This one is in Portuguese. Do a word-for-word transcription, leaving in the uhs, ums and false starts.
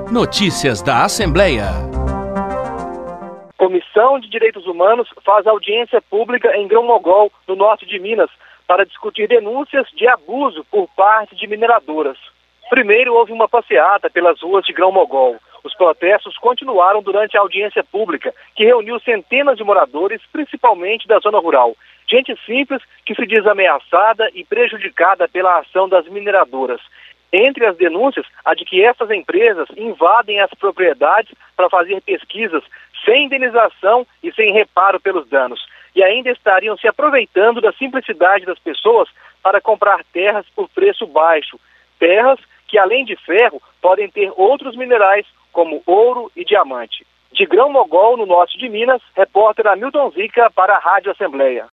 Notícias da Assembleia. Comissão de Direitos Humanos faz audiência pública em Grão-Mogol, no norte de Minas, para discutir denúncias de abuso por parte de mineradoras. Primeiro, houve uma passeata pelas ruas de Grão-Mogol. Os protestos continuaram durante a audiência pública, que reuniu centenas de moradores, principalmente da zona rural. Gente simples que se diz ameaçada e prejudicada pela ação das mineradoras. Entre as denúncias, a de que essas empresas invadem as propriedades para fazer pesquisas sem indenização e sem reparo pelos danos. E ainda estariam se aproveitando da simplicidade das pessoas para comprar terras por preço baixo. Terras que, além de ferro, podem ter outros minerais, como ouro e diamante. De Grão-Mogol, no norte de Minas, repórter Hamilton Zica para a Rádio Assembleia.